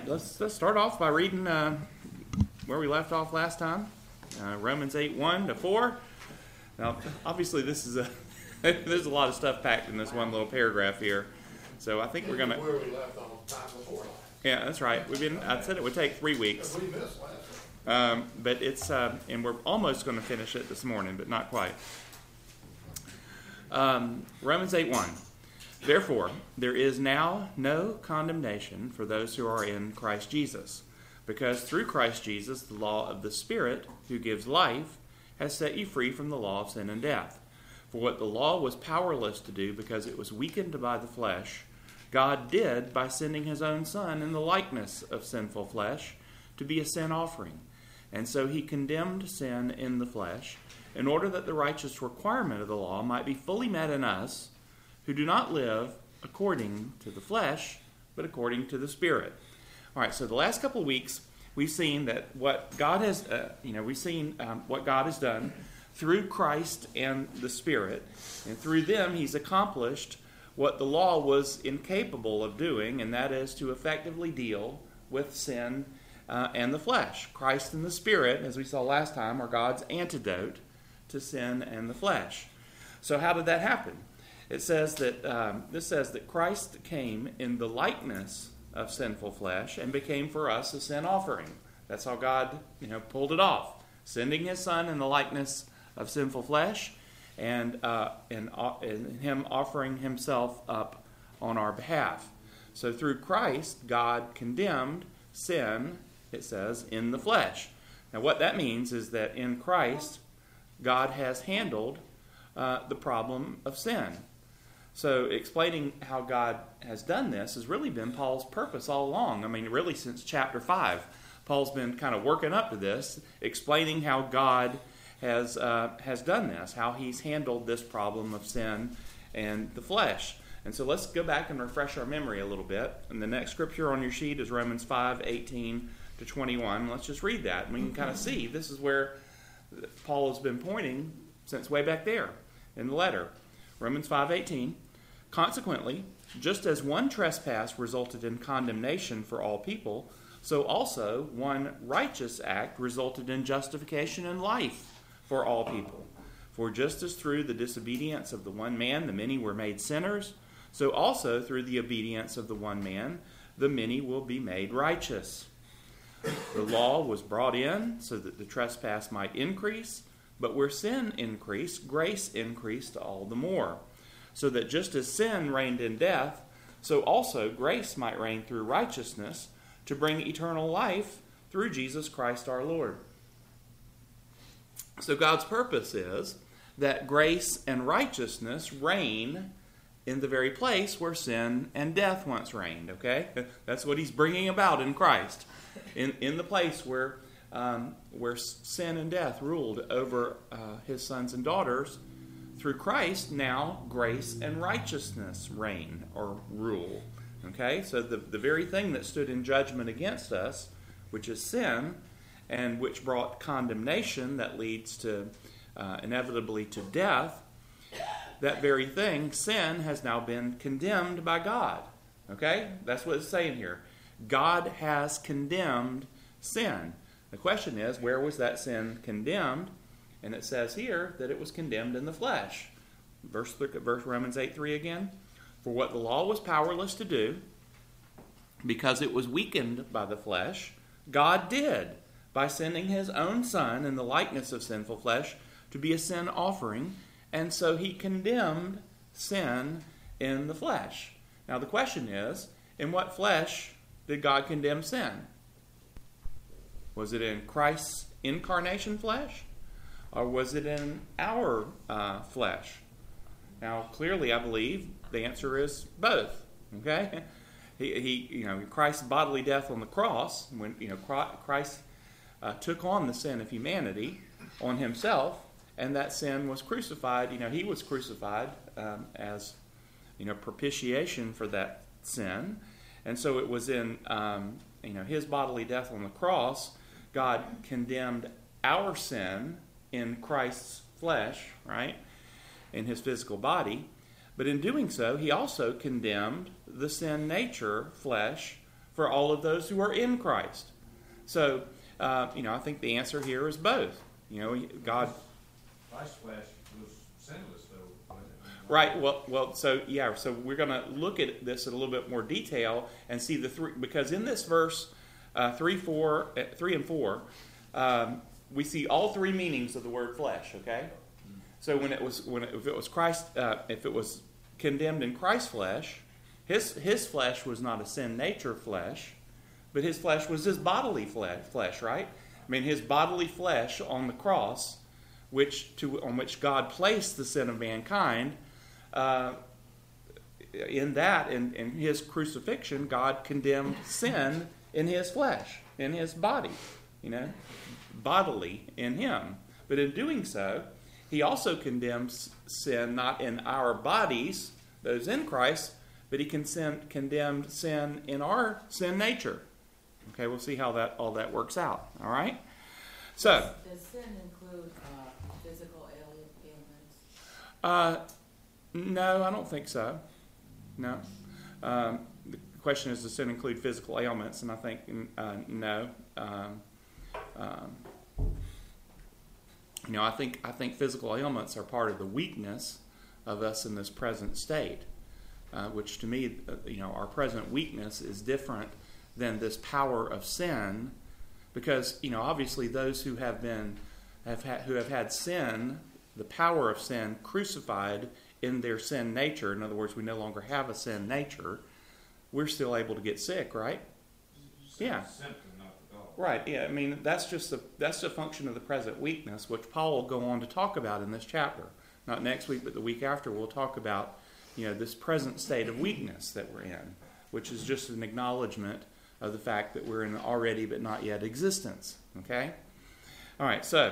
let's start off by reading where we left off last time. Romans 8:1-4. Now, obviously, this is there's a lot of stuff packed in this one little paragraph here. So I think we're gonna. Where we left on time before. Yeah, that's right. I said it would take 3 weeks. We missed last week. But it's and we're almost going to finish it this morning, but not quite. Romans 8:1. Therefore, there is now no condemnation for those who are in Christ Jesus, because through Christ Jesus, the law of the Spirit, who gives life, has set you free from the law of sin and death. For what the law was powerless to do because it was weakened by the flesh, God did by sending his own Son in the likeness of sinful flesh to be a sin offering. And so he condemned sin in the flesh, in order that the righteous requirement of the law might be fully met in us, who do not live according to the flesh, but according to the Spirit. All right, so the last couple of weeks, we've seen that what God has, what God has done through Christ and the Spirit, and through them he's accomplished what the law was incapable of doing, and that is to effectively deal with sin and the flesh. Christ and the Spirit, as we saw last time, are God's antidote to sin and the flesh. So how did that happen? It says that this says that Christ came in the likeness of sinful flesh and became for us a sin offering. That's how God, pulled it off, sending his Son in the likeness of sinful flesh, and him offering himself up on our behalf. So through Christ, God condemned sin, it says, in the flesh. Now what that means is that in Christ, God has handled the problem of sin. So explaining how God has done this has really been Paul's purpose all along. I mean, really since chapter 5, Paul's been kind of working up to this, explaining how God has done this, how he's handled this problem of sin and the flesh. And so let's go back and refresh our memory a little bit. And the next scripture on your sheet is Romans 5:18-21. Let's just read that, and we can kind of see this is where Paul has been pointing since way back there in the letter. Romans 5:18. Consequently, just as one trespass resulted in condemnation for all people, so also one righteous act resulted in justification and life for all people. For just as through the disobedience of the one man the many were made sinners, so also through the obedience of the one man the many will be made righteous. The law was brought in so that the trespass might increase, but where sin increased, grace increased all the more. So that just as sin reigned in death, so also grace might reign through righteousness to bring eternal life through Jesus Christ our Lord. So God's purpose is that grace and righteousness reign in the very place where sin and death once reigned, okay? That's what he's bringing about in Christ. In the place where sin and death ruled over his sons and daughters, through Christ, now grace and righteousness reign or rule. Okay? So the very thing that stood in judgment against us, which is sin, and which brought condemnation that leads to inevitably to death, that very thing, sin, has now been condemned by God. Okay? That's what it's saying here. God has condemned sin. The question is, where was that sin condemned? And it says here that it was condemned in the flesh. Verse Romans 8:3 again. For what the law was powerless to do, because it was weakened by the flesh, God did by sending his own Son in the likeness of sinful flesh to be a sin offering, and so he condemned sin in the flesh. Now the question is, in what flesh did God condemn sin? Was it in Christ's incarnation flesh? Or was it in our flesh? Now, clearly, I believe the answer is both. Okay, Christ's bodily death on the cross, when Christ took on the sin of humanity on himself, and that sin was crucified. He was crucified as propitiation for that sin, and so it was in his bodily death on the cross. God condemned our sin in Christ's flesh, right, in his physical body. But in doing so, he also condemned the sin nature, flesh, for all of those who are in Christ. So, I think the answer here is both. God... Christ's flesh was sinless, though. Right. So we're going to look at this in a little bit more detail and see the three, because in this verse 3 and 4, we see all three meanings of the word flesh. Okay. So if it was Christ, if it was condemned in Christ's flesh, his flesh was not a sin nature flesh, but his flesh was his bodily flesh. Right. I mean, his bodily flesh on the cross, on which God placed the sin of mankind. In his crucifixion, God condemned sin in his flesh, in his body, bodily in him. But in doing so, he also condemns sin not in our bodies, those in Christ, but he condemned sin in our sin nature. Okay, we'll see how all that works out. All right. So does sin include physical ailments? No, I don't think so. No. The question is, does sin include physical ailments? And I think no. I think physical ailments are part of the weakness of us in this present state, which to me, our present weakness is different than this power of sin, because obviously those who have had sin, the power of sin, crucified in their sin nature. In other words, we no longer have a sin nature. We're still able to get sick, right? Yeah. Symptom, not the cause. Right. Yeah. I mean, that's a function of the present weakness, which Paul will go on to talk about in this chapter. Not next week, but the week after, we'll talk about this present state of weakness that we're in, which is just an acknowledgement of the fact that we're in already but not yet existence. Okay. All right. So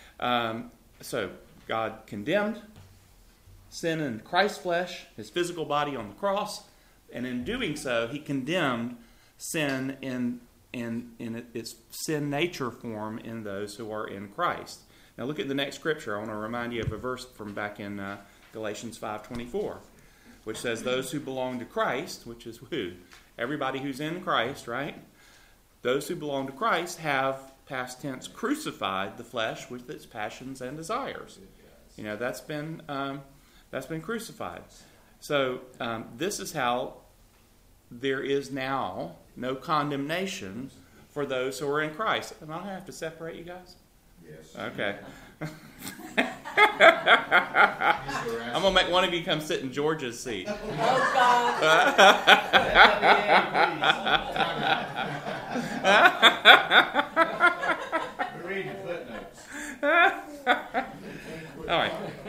God condemned sin in Christ's flesh, his physical body on the cross, and in doing so, he condemned sin in its sin nature form in those who are in Christ. Now look at the next scripture. I want to remind you of a verse from back in Galatians 5:24, which says, "Those who belong to Christ," which is who? Everybody who's in Christ, right? Those who belong to Christ have, past tense, crucified the flesh with its passions and desires. That's been crucified. So this is how there is now no condemnation for those who are in Christ. Am I going to have to separate you guys? Yes. Okay. I'm going to make one of you come sit in George's seat. Oh, God. We're reading footnotes. All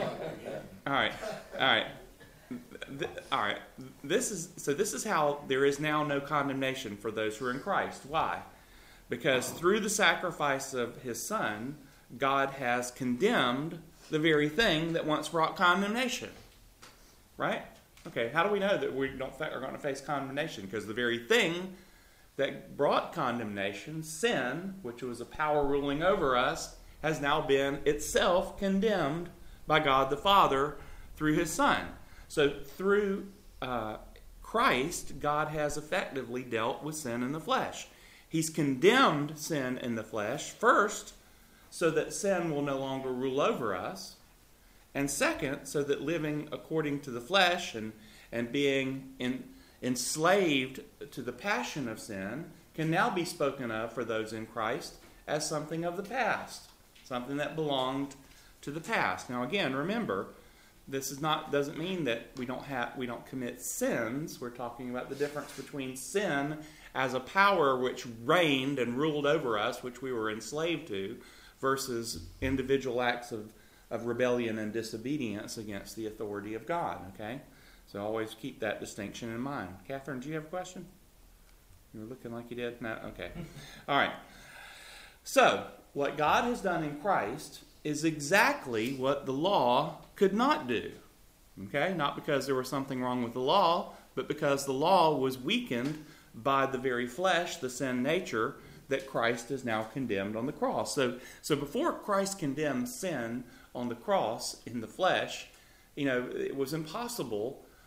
right. This is how there is now no condemnation for those who are in Christ. Why? Because through the sacrifice of his Son, God has condemned the very thing that once brought condemnation. Right? Okay, how do we know that we are going to face condemnation? Because the very thing that brought condemnation, sin, which was a power ruling over us, has now been itself condemned by God the Father through his Son. So through Christ, God has effectively dealt with sin in the flesh. He's condemned sin in the flesh, first, so that sin will no longer rule over us, and second, so that living according to the flesh and being enslaved to the passion of sin can now be spoken of for those in Christ as something of the past, something that belonged to the past. Now again, remember, this doesn't mean that we don't commit sins. We're talking about the difference between sin as a power which reigned and ruled over us, which we were enslaved to, versus individual acts of rebellion and disobedience against the authority of God. Okay, so always keep that distinction in mind. Catherine, do you have a question? You were looking like you did. No. Okay. All right. So what God has done in Christ is exactly what the law could not do. Okay? Not because there was something wrong with the law, but because the law was weakened by the very flesh, the sin nature, that Christ is now condemned on the cross. So before Christ condemned sin on the cross in the flesh, it was impossible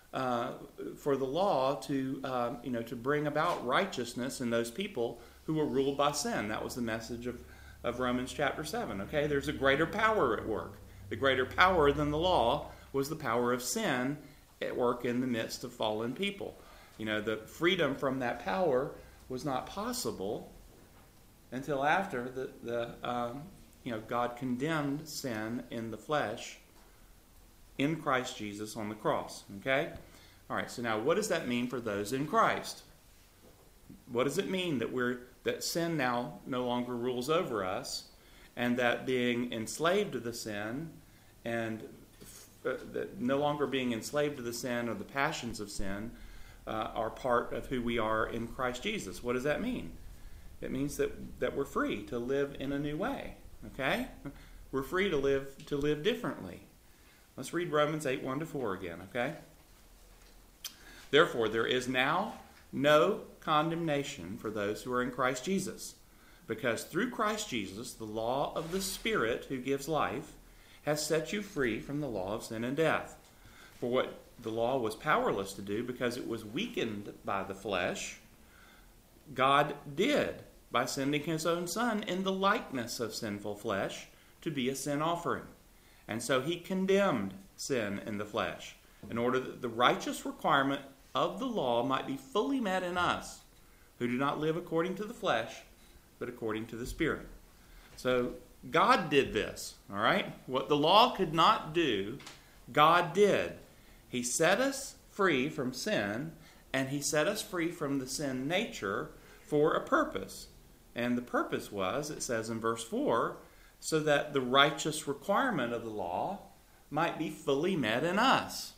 for the law to to bring about righteousness in those people who were ruled by sin. That was the message of Romans chapter 7. Okay, there's a greater power at work. The greater power than the law was the power of sin at work in the midst of fallen people. The freedom from that power was not possible until after God condemned sin in the flesh in Christ Jesus on the cross. Okay? All right, so now what does that mean for those in Christ? What does it mean that sin now no longer rules over us, and that being enslaved to the sin and that no longer being enslaved to the sin or the passions of sin are part of who we are in Christ Jesus? What does that mean? It means that we're free to live in a new way. Okay? We're free to live differently. Let's read Romans 8, 1-4 again, okay? Therefore, there is now no condemnation for those who are in Christ Jesus, because through Christ Jesus, the law of the Spirit who gives life has set you free from the law of sin and death. For what the law was powerless to do because it was weakened by the flesh, God did by sending his own Son in the likeness of sinful flesh to be a sin offering. And so he condemned sin in the flesh in order that the righteous requirement of the law might be fully met in us who do not live according to the flesh, but according to the Spirit. So God did this, all right? What the law could not do, God did. He set us free from sin, and he set us free from the sin nature for a purpose. And the purpose was, it says in verse 4, so that the righteous requirement of the law might be fully met in us.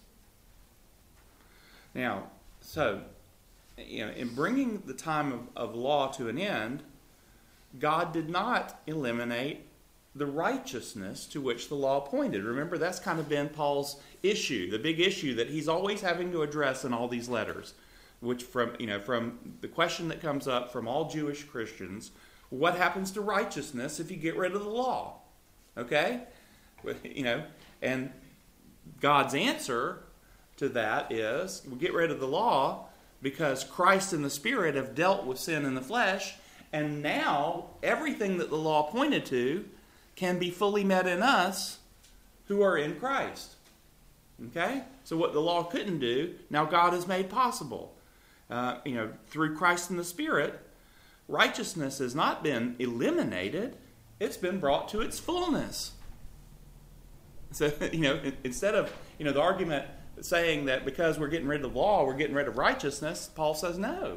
Now, so, in bringing the time of law to an end, God did not eliminate the righteousness to which the law pointed. Remember, that's kind of been Paul's issue, the big issue that he's always having to address in all these letters, which from the question that comes up from all Jewish Christians, what happens to righteousness if you get rid of the law? Okay? And God's answer to that is, we get rid of the law because Christ and the Spirit have dealt with sin in the flesh, and now everything that the law pointed to can be fully met in us who are in Christ. Okay? So what the law couldn't do, now God has made possible. Through Christ and the Spirit, righteousness has not been eliminated, it's been brought to its fullness. So, instead of, the argument saying that because we're getting rid of the law, we're getting rid of righteousness, Paul says no.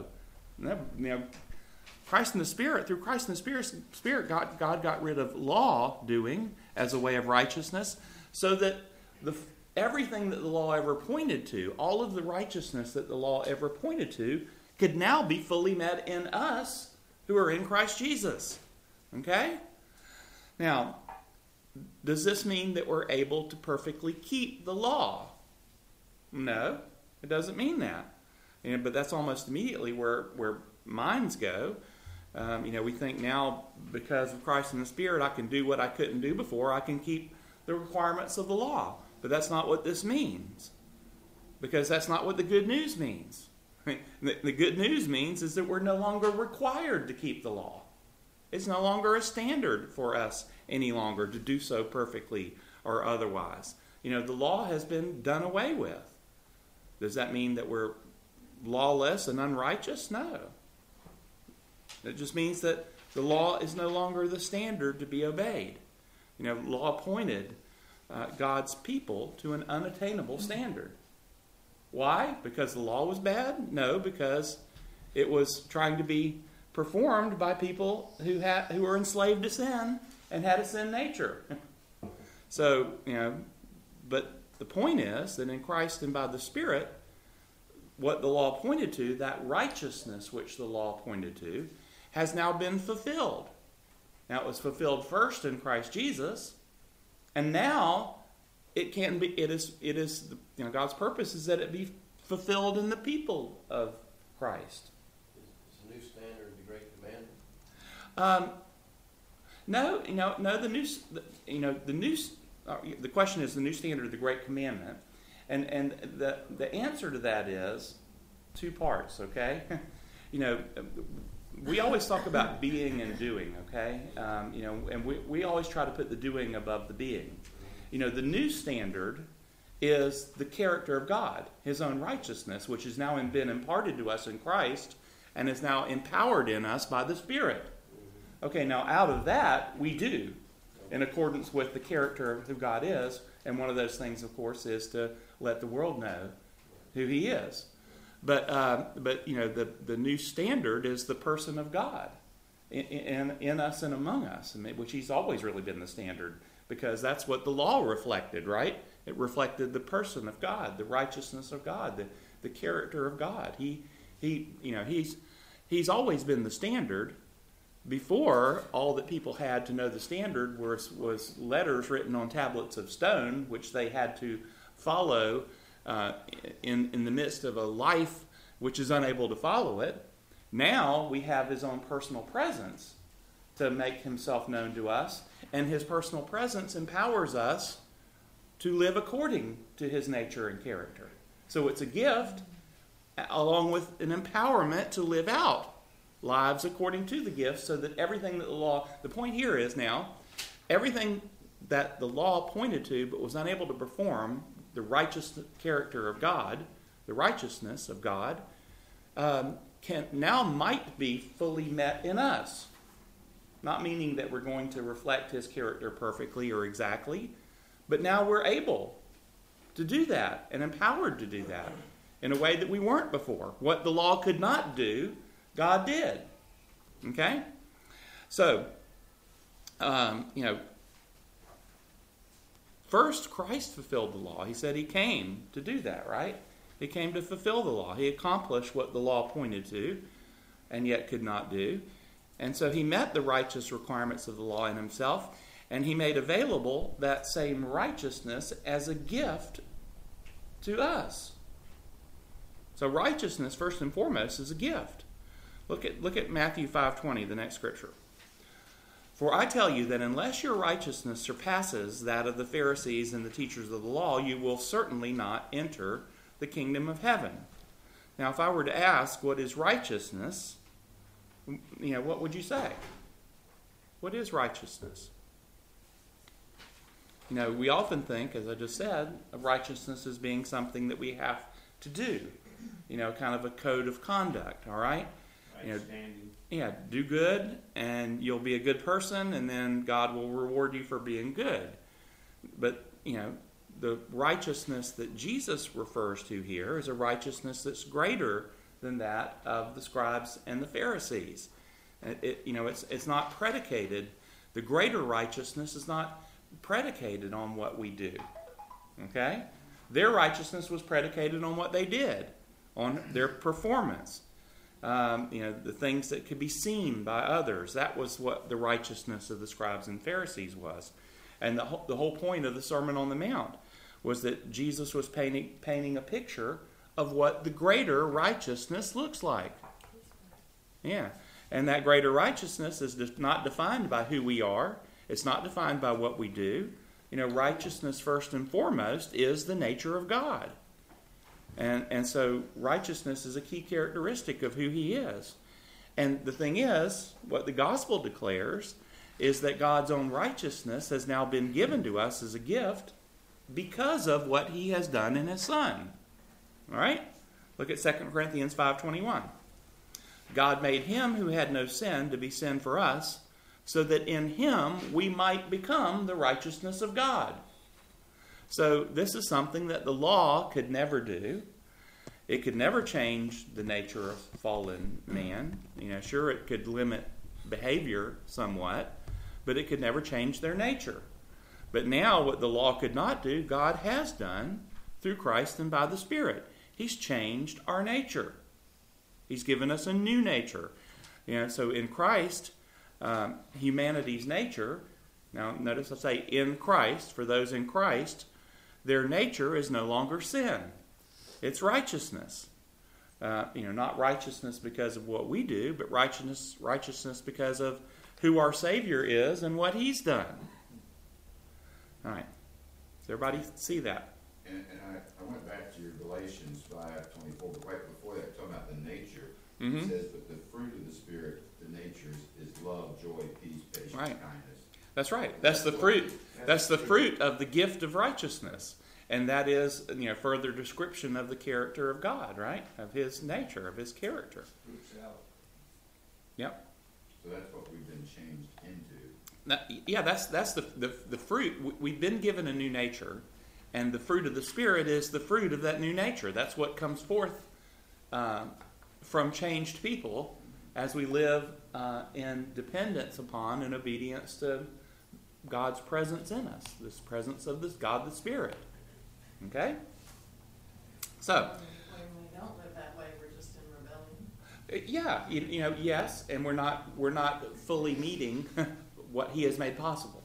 Christ and the Spirit, through Christ and the Spirit, God got rid of law doing as a way of righteousness, so that everything that the law ever pointed to, all of the righteousness that the law ever pointed to, could now be fully met in us who are in Christ Jesus. Okay? Now, does this mean that we're able to perfectly keep the law? No, it doesn't mean that. But that's almost immediately where minds go. We think now, because of Christ and the Spirit, I can do what I couldn't do before. I can keep the requirements of the law. But that's not what this means. Because that's not what the good news means. The good news means is that we're no longer required to keep the law. It's no longer a standard for us any longer to do so perfectly or otherwise. The law has been done away with. Does that mean that we're lawless and unrighteous? No. It just means that the law is no longer the standard to be obeyed. Law pointed God's people to an unattainable standard. Why? Because the law was bad? No, because it was trying to be performed by people who were enslaved to sin and had a sin nature. So, but the point is that in Christ and by the Spirit, what the law pointed to, that righteousness which the law pointed to, has now been fulfilled. Now, it was fulfilled first in Christ Jesus, and now it is God's purpose is that it be fulfilled in the people of Christ. Is the new standard the Great Commandment? The question is the new standard of the Great Commandment. And the answer to that is two parts, okay? We always talk about being and doing, okay? And we always try to put the doing above the being. The new standard is the character of God, his own righteousness, which has now been imparted to us in Christ and is now empowered in us by the Spirit. Okay, now out of that, we do, in accordance with the character of who God is. And one of those things, of course, is to let the world know who he is. But the new standard is the person of God in us and among us, which he's always really been the standard, because that's what the law reflected, right? It reflected the person of God, the righteousness of God, the character of God. He's always been the standard. Before, all that people had to know the standard was letters written on tablets of stone, which they had to follow in the midst of a life which is unable to follow it. Now we have his own personal presence to make himself known to us, and his personal presence empowers us to live according to his nature and character. So it's a gift along with an empowerment to live out lives according to the gifts, so that everything that the point here is now, everything that the law pointed to but was unable to perform, the righteous character of God, the righteousness of God, might be fully met in us. Not meaning that we're going to reflect his character perfectly or exactly, but now we're able to do that and empowered to do that in a way that we weren't before. What the law could not do, God did. Okay? So, first Christ fulfilled the law. He said he came to do that, right? He came to fulfill the law. He accomplished what the law pointed to and yet could not do. And so he met the righteous requirements of the law in himself, and he made available that same righteousness as a gift to us. So righteousness, first and foremost, is a gift. Look at Matthew 5:20, the next scripture. For I tell you that unless your righteousness surpasses that of the Pharisees and the teachers of the law, you will certainly not enter the kingdom of heaven. Now, if I were to ask, what is righteousness? What would you say? What is righteousness? We often think, as I just said, of righteousness as being something that we have to do. Kind of a code of conduct, all right? Do good, and you'll be a good person, and then God will reward you for being good. But, the righteousness that Jesus refers to here is a righteousness that's greater than that of the scribes and the Pharisees. It's not predicated. The greater righteousness is not predicated on what we do. Okay? Their righteousness was predicated on what they did, on their performance. The things that could be seen by others. That was what the righteousness of the scribes and Pharisees was. And the whole point of the Sermon on the Mount was that Jesus was painting a picture of what the greater righteousness looks like. Yeah. And that greater righteousness is not defined by who we are. It's not defined by what we do. Righteousness, first and foremost, is the nature of God. And so righteousness is a key characteristic of who he is. And the thing is, what the gospel declares is that God's own righteousness has now been given to us as a gift because of what he has done in his Son. All right? Look at 2 Corinthians 5:21. God made him who had no sin to be sin for us, so that in him we might become the righteousness of God. So this is something that the law could never do. It could never change the nature of fallen man. Sure, it could limit behavior somewhat, but it could never change their nature. But now what the law could not do, God has done through Christ and by the Spirit. He's changed our nature. He's given us a new nature. So in Christ, humanity's nature, now notice I say in Christ, for those in Christ, their nature is no longer sin. It's righteousness. Not righteousness because of what we do, but righteousness because of who our Savior is and what he's done. All right. Does everybody see that? And I went back to your Galatians 5:24, but right before that, talking about the nature, Mhm. it says, but the fruit of the Spirit, the nature is love, joy, peace, patience, Right. kindness. That's right. That's the fruit. That's the fruit of the gift of righteousness. And that is, further description of the character of God, right? Of his nature, of his character. Fruit salad. Yep. So that's what we've been changed into. That's the fruit. We've been given a new nature, and the fruit of the Spirit is the fruit of that new nature. That's what comes forth from changed people as we live in dependence upon and obedience to God's presence in us, this presence of this God, the Spirit. Okay? So, When we don't live that way, we're just in rebellion. yeah, yes, and we're not fully meeting what He has made possible.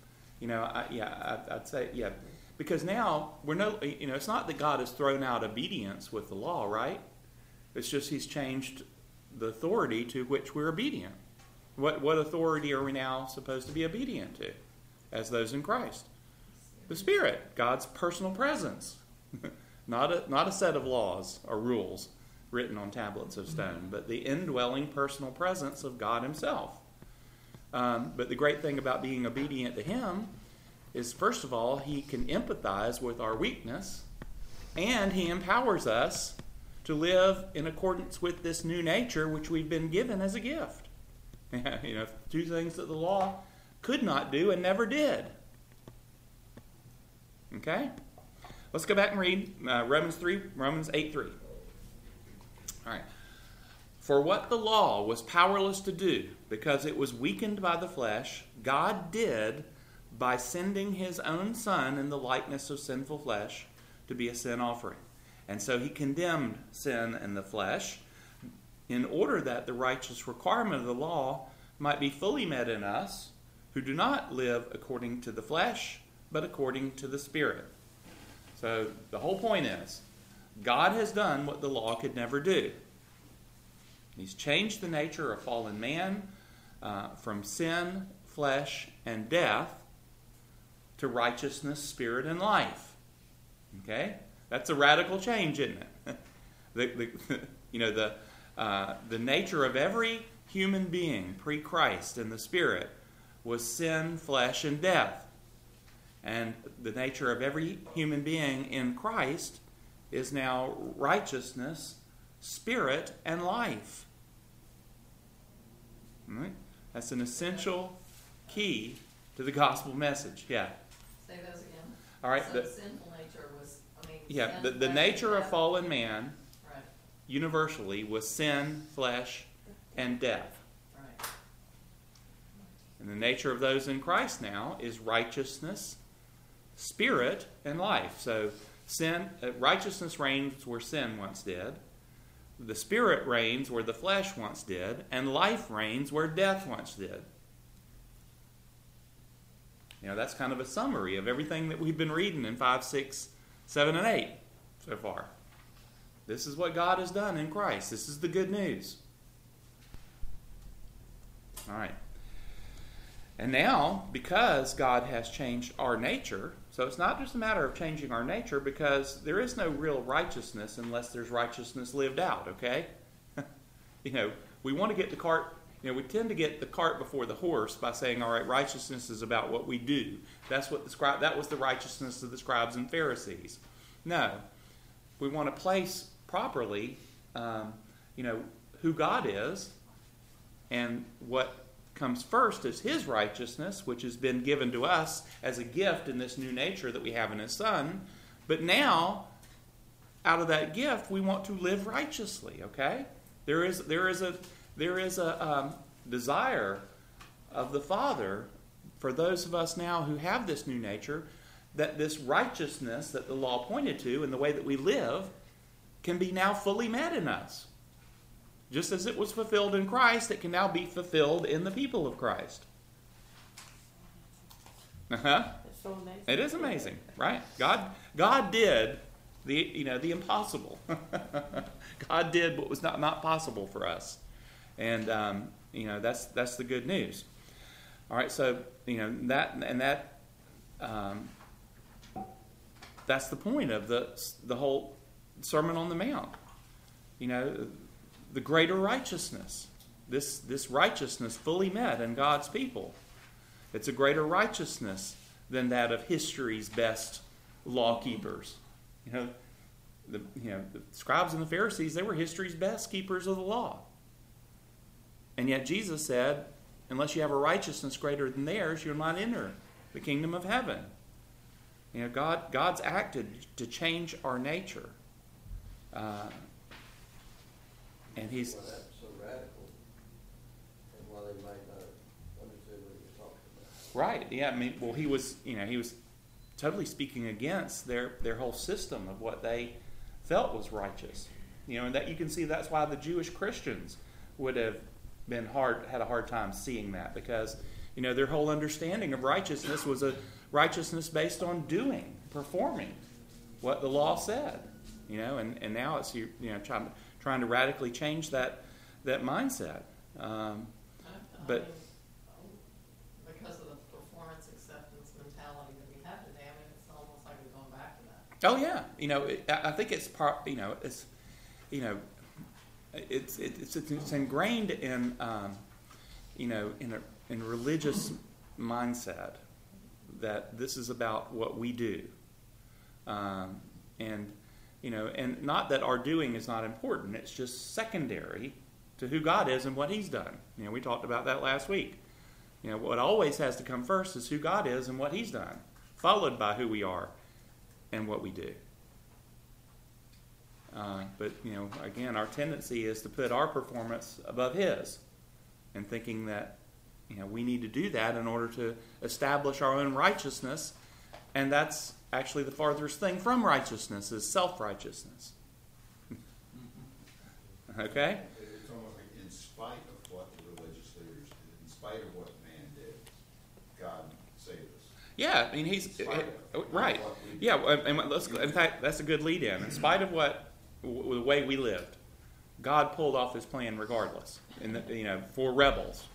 I'd say, yeah, because now it's not that God has thrown out obedience with the law, right? It's just He's changed the authority to which we're obedient. What authority are we now supposed to be obedient to, as those in Christ? The Spirit, God's personal presence, not a set of laws or rules written on tablets of stone, but the indwelling personal presence of God Himself. But the great thing about being obedient to Him is, first of all, He can empathize with our weakness, and He empowers us to live in accordance with this new nature which we've been given as a gift. Two things that the law could not do and never did. Okay? Let's go back and read Romans 8:3. All right. For what the law was powerless to do, because it was weakened by the flesh, God did by sending His own Son in the likeness of sinful flesh to be a sin offering. And so He condemned sin in the flesh in order that the righteous requirement of the law might be fully met in us who do not live according to the flesh, but according to the Spirit. So the whole point is, God has done what the law could never do. He's changed the nature of fallen man from sin, flesh, and death to righteousness, spirit, and life. Okay? That's a radical change, isn't it? The nature of every human being pre-Christ in the Spirit was sin, flesh, and death. And the nature of every human being in Christ is now righteousness, spirit, and life. All right? That's an essential key to the gospel message. Yeah. Say those again. All right. So sinful nature was, The sin, nature flesh, of death. fallen man Right, universally was sin, flesh, and death. right. And the nature of those in Christ now is righteousness, spirit, and life. So righteousness reigns where sin once did. The Spirit reigns where the flesh once did. And life reigns where death once did. That's kind of a summary of everything that we've been reading in 5, 6, 7, and 8 so far. This is what God has done in Christ. This is the good news. All right. And now, because God has changed our nature, so it's not just a matter of changing our nature, because there is no real righteousness unless there's righteousness lived out, okay? We want to get the cart, we tend to get the cart before the horse by saying, all right, righteousness is about what we do. That was the righteousness of the scribes and Pharisees. No. We want to place properly, who God is, and what comes first is His righteousness, which has been given to us as a gift in this new nature that we have in His Son. But now, out of that gift, we want to live righteously. Okay, there is a desire of the Father for those of us now who have this new nature, that this righteousness that the law pointed to in the way that we live can be now fully met in us. Just as it was fulfilled in Christ, it can now be fulfilled in the people of Christ. It's so amazing. It is amazing, right? God did the impossible. God did what was not possible for us, and that's the good news. All right, so that's the point of the whole Sermon on the Mount. The greater righteousness. This righteousness fully met in God's people. It's a greater righteousness than that of history's best law keepers. The scribes and the Pharisees, they were history's best keepers of the law. And yet Jesus said, unless you have a righteousness greater than theirs, you'll not enter the kingdom of heaven. God's acted to change our nature. And He's... Well, that's so radical, and while they might not have understood what he was talking about. Right, yeah, he was totally speaking against their whole system of what they felt was righteous. And that you can see that's why the Jewish Christians would have had a hard time seeing that, because their whole understanding of righteousness was a righteousness based on performing what the law said. And now it's trying to radically change that mindset. But because of the performance acceptance mentality that we have today, it's almost like we're going back to that. oh yeah, I think it's part. It's ingrained in in a religious mindset that this is about what we do, and not that our doing is not important. It's just secondary to who God is and what He's done. We talked about that last week. What always has to come first is who God is and what He's done, followed by who we are and what we do. But again, our tendency is to put our performance above His, and thinking that we need to do that in order to establish our own righteousness, and that's actually the farthest thing from righteousness is self-righteousness. Okay? It's almost like in spite of what the religious leaders did, in spite of what man did, God saved us. Yeah, He's right. Yeah, and in fact, that's a good lead-in. In spite of the way we lived, God pulled off His plan regardless. For rebels,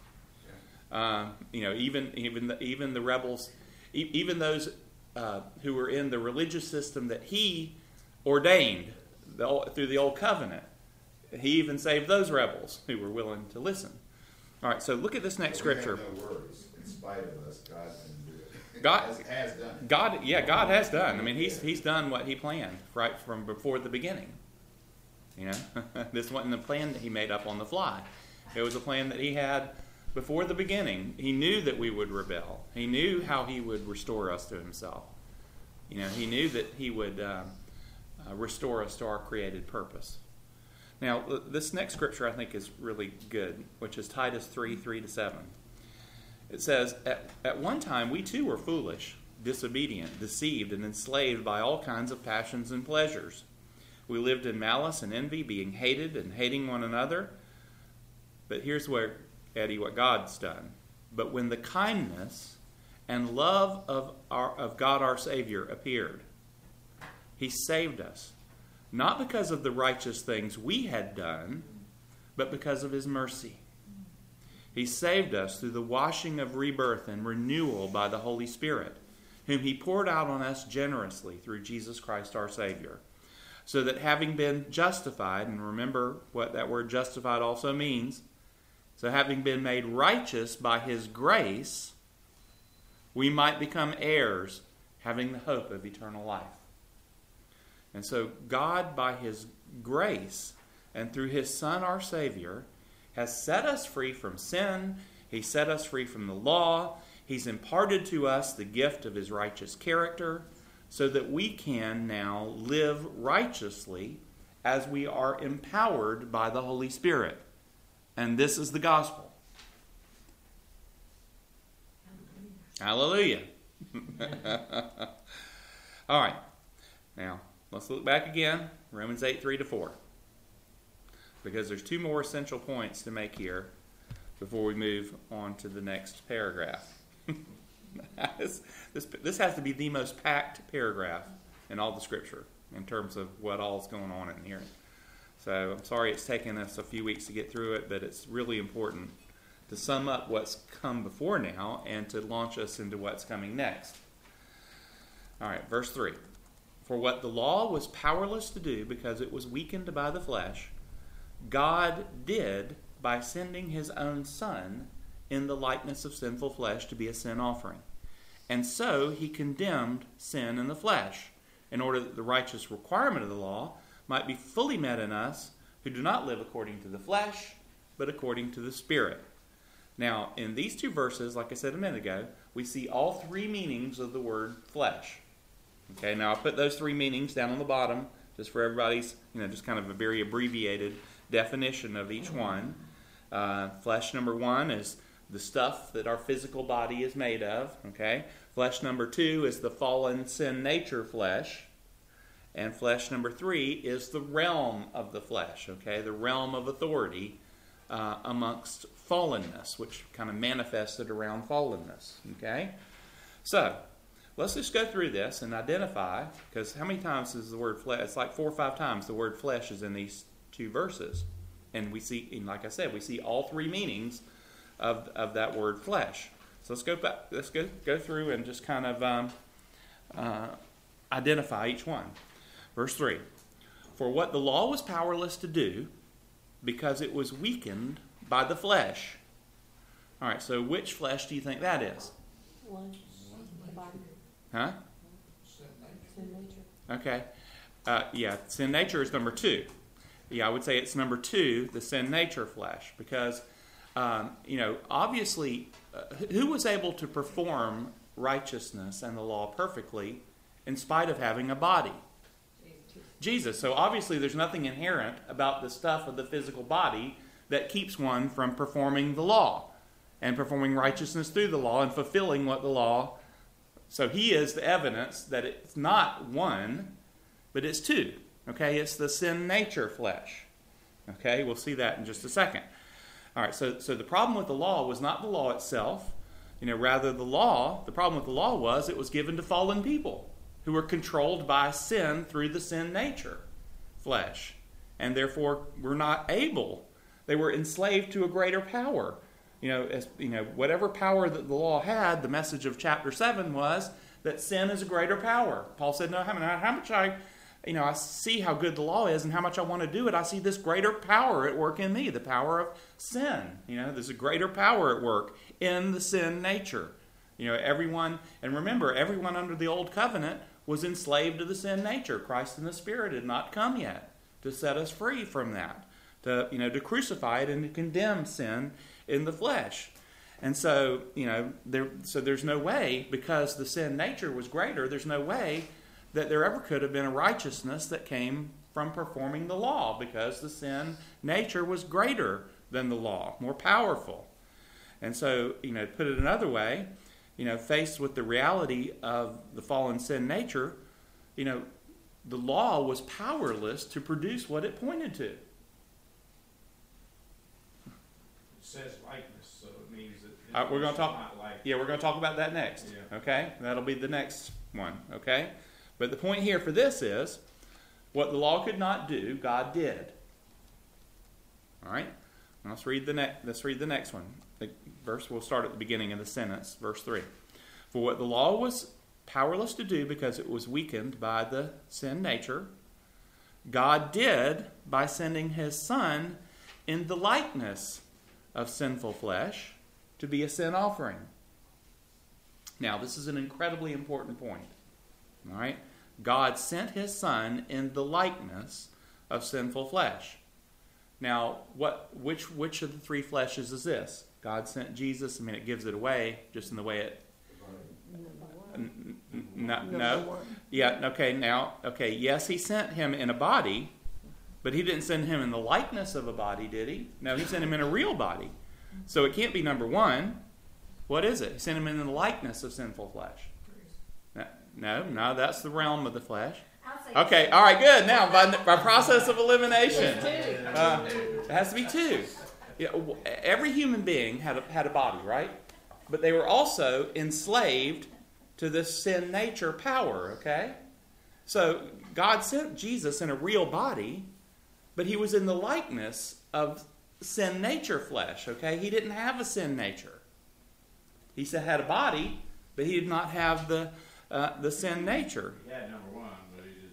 even the rebels, even those who were in the religious system that He ordained through the Old Covenant, He even saved those rebels who were willing to listen. All right, so look at this next scripture. We have no worries. In spite of us, God can do it. God has done it. God has done. He's done what He planned right from before the beginning. This wasn't a plan that He made up on the fly. It was a plan that He had before the beginning. He knew that we would rebel. He knew how He would restore us to Himself. He knew that He would restore us to our created purpose. Now, this next scripture I think is really good, which is Titus 3:3-7. It says, At one time we too were foolish, disobedient, deceived, and enslaved by all kinds of passions and pleasures. We lived in malice and envy, being hated and hating one another. But here's where, Eddie, what God's done. But when the kindness and love of God our Savior appeared, He saved us, not because of the righteous things we had done, but because of His mercy. He saved us through the washing of rebirth and renewal by the Holy Spirit, whom He poured out on us generously through Jesus Christ our Savior, so that having been justified, and remember what that word justified also means, so having been made righteous by His grace, we might become heirs, having the hope of eternal life. And so God, by His grace and through His Son, our Savior, has set us free from sin. He set us free from the law. He's imparted to us the gift of His righteous character so that we can now live righteously as we are empowered by the Holy Spirit. And this is the gospel. Hallelujah. All right. Now, let's look back again. Romans 8:3-4. Because there's two more essential points to make here before we move on to the next paragraph. This has to be the most packed paragraph in all the Scripture in terms of what all's going on in here. So I'm sorry it's taken us a few weeks to get through it, but it's really important to sum up what's come before now and to launch us into what's coming next. All right, verse 3. For what the law was powerless to do because it was weakened by the flesh, God did by sending his own Son in the likeness of sinful flesh to be a sin offering. And so he condemned sin in the flesh, in order that the righteous requirement of the law might be fully met in us who do not live according to the flesh, but according to the Spirit. Now, in these two verses, like I said a minute ago, we see all three meanings of the word flesh. Okay, now I'll put those three meanings down on the bottom, just for everybody's, just kind of a very abbreviated definition of each one. Flesh number 1 is the stuff that our physical body is made of. Okay, flesh number 2 is the fallen sin nature flesh. And flesh number 3 is the realm of the flesh, okay, the realm of authority amongst fallenness, which kind of manifested around fallenness, okay? So, let's just go through this and identify, because how many times is the word flesh? It's like 4 or 5 times the word flesh is in these two verses. And we see, and like I said, we see all three meanings of that word flesh. So let's go back, let's go through and just kind of identify each one. Verse 3, for what the law was powerless to do, because it was weakened by the flesh. All right, so which flesh do you think that is? One. The body. Huh? Sin nature. Okay. Yeah, sin nature is number 2. Yeah, I would say it's number 2, the sin nature flesh, because, obviously, who was able to perform righteousness and the law perfectly in spite of having a body? Jesus. So obviously there's nothing inherent about the stuff of the physical body that keeps one from performing the law and performing righteousness through the law and fulfilling what the law. So he is the evidence that it's not 1, but it's 2. Okay, it's the sin nature flesh. Okay, we'll see that in just a second. All right, so the problem with the law was not the law itself. Rather the problem with the law was it was given to fallen people who were controlled by sin through the sin nature flesh, and therefore were not able. They were enslaved to a greater power. Whatever power that the law had, the message of chapter 7 was that sin is a greater power. Paul said, no, how much I see how good the law is and how much I want to do it. I see this greater power at work in me, the power of sin. There's a greater power at work in the sin nature. Everyone under the old covenant was enslaved to the sin nature. Christ in the Spirit had not come yet to set us free from that, to crucify it and to condemn sin in the flesh. And so, there's no way, because the sin nature was greater, there's no way that there ever could have been a righteousness that came from performing the law, because the sin nature was greater than the law, more powerful. And so, put it another way, faced with the reality of the fallen sin nature, the law was powerless to produce what it pointed to. It says likeness, so it means that We're going to talk. not like. Yeah, we're going to talk about that next. Yeah. Okay, that'll be the next one. Okay, but the point here for this is, what the law could not do, God did. All right. Let's read the next one. The verse, we'll start at the beginning of the sentence, verse 3. For what the law was powerless to do because it was weakened by the sin nature, God did by sending his Son in the likeness of sinful flesh to be a sin offering. Now, this is an incredibly important point. All right? God sent his Son in the likeness of sinful flesh. Now, which of the 3 fleshes is this? God sent Jesus. It gives it away just in the way it. No. Yeah. Okay. Yes, he sent him in a body, but he didn't send him in the likeness of a body, did he? No, he sent him in a real body. So it can't be number 1. What is it? He sent him in the likeness of sinful flesh. No, that's the realm of the flesh. Okay, all right, good. Now, by process of elimination, it has to be 2. Every human being had a body, right? But they were also enslaved to this sin nature power, okay? So God sent Jesus in a real body, but he was in the likeness of sin nature flesh, okay? He didn't have a sin nature. He had a body, but he did not have the sin nature. He had number 1, but he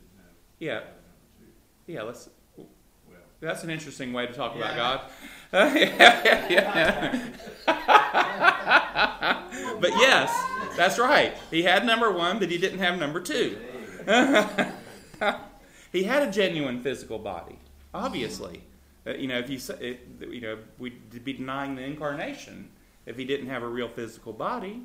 Yeah. Number two. Yeah, let's. Well, That's an interesting way to talk about Yeah. God. Yeah. But yes, that's right. He had number one, but he didn't have number two. He had a genuine physical body, obviously. If you say, we'd be denying the incarnation if he didn't have a real physical body.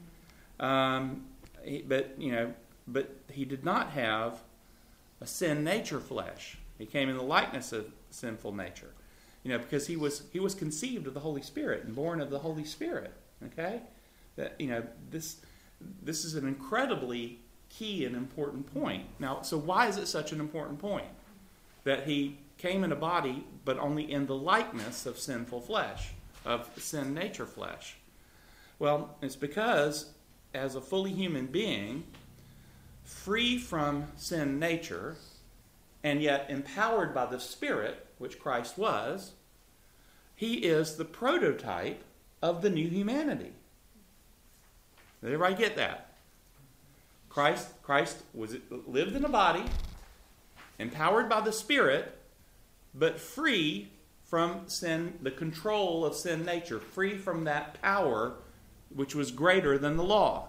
But he did not have a sin nature flesh. He came in the likeness of sinful nature, because he was conceived of the Holy Spirit and born of the Holy Spirit. Okay, that this is an incredibly key and important point. Now, so why is it such an important point that he came in a body, but only in the likeness of sinful flesh, of sin nature flesh? Well, it's because as a fully human being, free from sin nature, and yet empowered by the Spirit, which Christ was, he is the prototype of the new humanity. Did everybody get that? Christ lived in a body, empowered by the Spirit, but free from sin, the control of sin nature, free from that power which was greater than the law.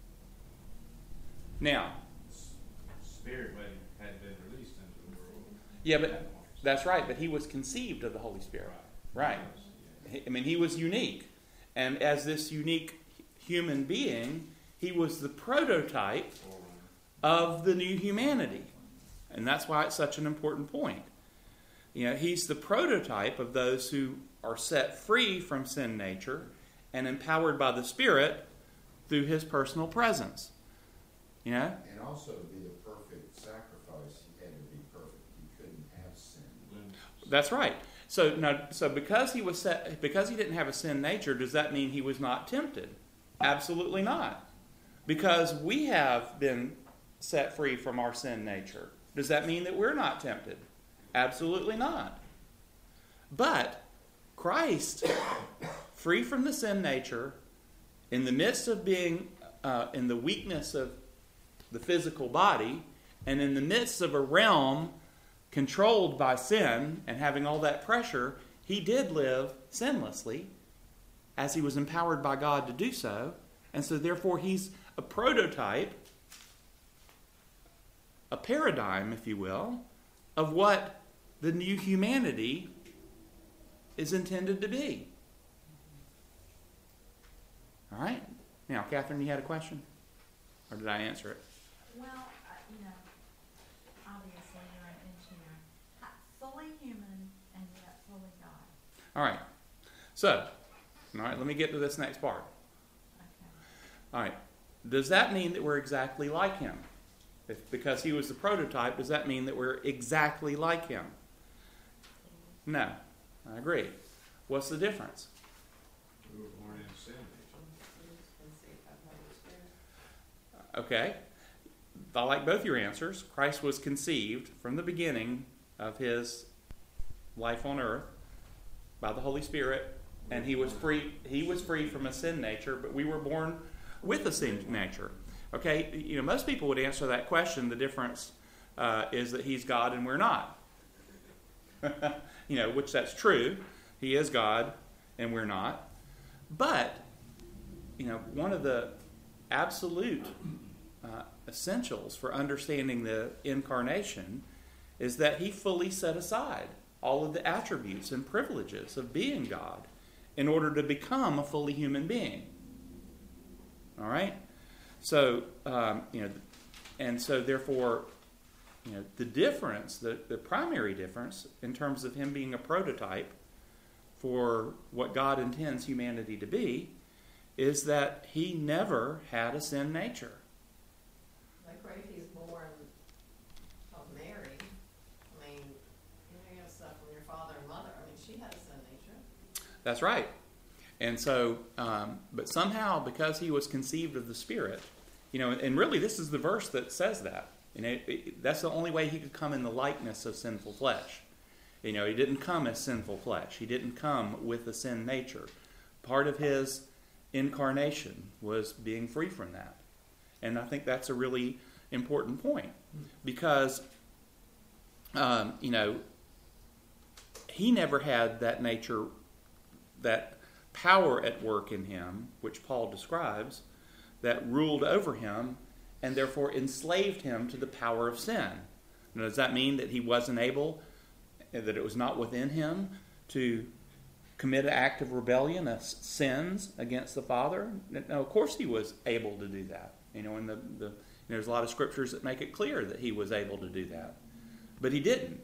Now, Spirit hadn't been released into the world. yeah, but that's right, but he was conceived of the Holy Spirit. Right. He was unique. And as this unique human being, he was the prototype of the new humanity. And that's why it's such an important point. He's the prototype of those who are set free from sin nature and empowered by the Spirit through his personal presence. And also to be the perfect sacrifice, he had to be perfect. He couldn't have sin. That's right. So because he didn't have a sin nature, does that mean he was not tempted? Absolutely not. Because we have been set free from our sin nature, does that mean that we're not tempted? Absolutely not. But Christ, free from the sin nature, in the midst of being in the weakness of the physical body, and in the midst of a realm controlled by sin and having all that pressure, he did live sinlessly as he was empowered by God to do so. And so therefore he's a prototype, a paradigm, if you will, of what the new humanity is intended to be. All right? Now, Catherine, you had a question? Or did I answer it? Well, obviously you're an engineer. Fully human and yet fully God. All right. So, let me get to this next part. Okay. All right. Does that mean that we're exactly like him? Because he was the prototype, does that mean that we're exactly like him? No. I agree. What's the difference? We were born in sin nature. Okay. I like both your answers. Christ was conceived from the beginning of his life on earth by the Holy Spirit, and he was free. He was free from a sin nature, but we were born with a sin nature. Okay, most people would answer that question. The difference is that he's God and we're not. Which that's true. He is God and we're not. But one of the absolute essentials for understanding the incarnation is that he fully set aside all of the attributes and privileges of being God in order to become a fully human being. All right? So, and so therefore, the difference, the primary difference in terms of him being a prototype for what God intends humanity to be is that he never had a sin nature. Like right, he's born of Mary. You have stuff from your father and mother. She had a sin nature. That's right. And so, but somehow, because he was conceived of the Spirit, and really this is the verse that says that. That's the only way he could come in the likeness of sinful flesh. He didn't come as sinful flesh. He didn't come with a sin nature. Part of his incarnation was being free from that. And I think that's a really important point. Because he never had that nature, that power at work in him, which Paul describes, that ruled over him and therefore enslaved him to the power of sin. Now, does that mean that he wasn't able, that it was not within him to commit an act of rebellion, of sins against the Father? No, of course he was able to do that. And there's a lot of scriptures that make it clear that he was able to do that. But he didn't.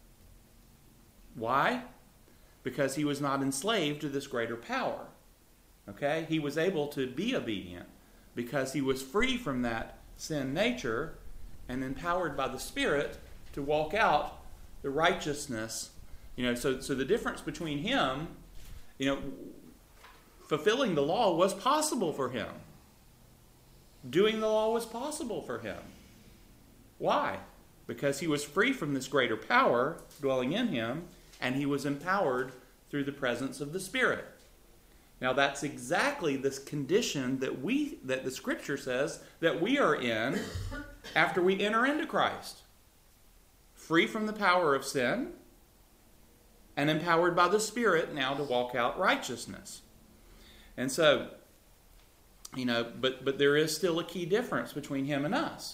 Why? Because he was not enslaved to this greater power. Okay? He was able to be obedient because he was free from that sin nature and empowered by the Spirit to walk out the righteousness. So the difference between him, fulfilling the law was possible for him. Doing the law was possible for him. Why? Because he was free from this greater power dwelling in him, and he was empowered through the presence of the Spirit. Now that's exactly this condition that the Scripture says that we are in after we enter into Christ. Free from the power of sin, and empowered by the Spirit now to walk out righteousness. And so, but there is still a key difference between him and us.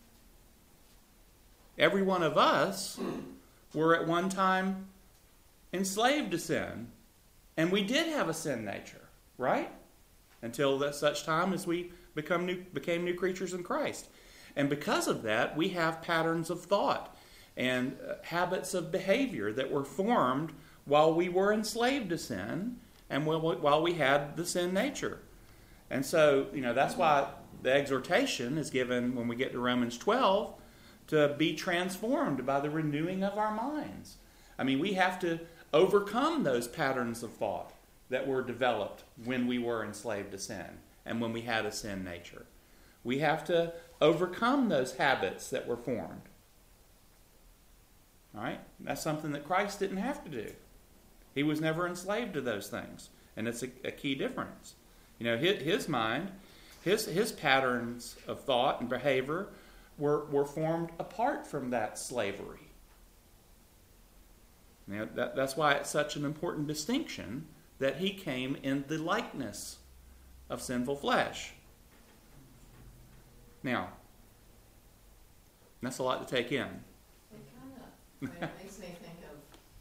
Every one of us were at one time enslaved to sin, and we did have a sin nature, right? Until such time as we became new creatures in Christ. And because of that, we have patterns of thought and habits of behavior that were formed while we were enslaved to sin and while we had the sin nature. And so, that's why the exhortation is given when we get to Romans 12 to be transformed by the renewing of our minds. We have to overcome those patterns of thought that were developed when we were enslaved to sin and when we had a sin nature. We have to overcome those habits that were formed. All right? That's something that Christ didn't have to do. He was never enslaved to those things. And it's a key difference. His mind, his patterns of thought and behavior were formed apart from that slavery. Now, that's why it's such an important distinction that he came in the likeness of sinful flesh. Now, that's a lot to take in. It makes me think of,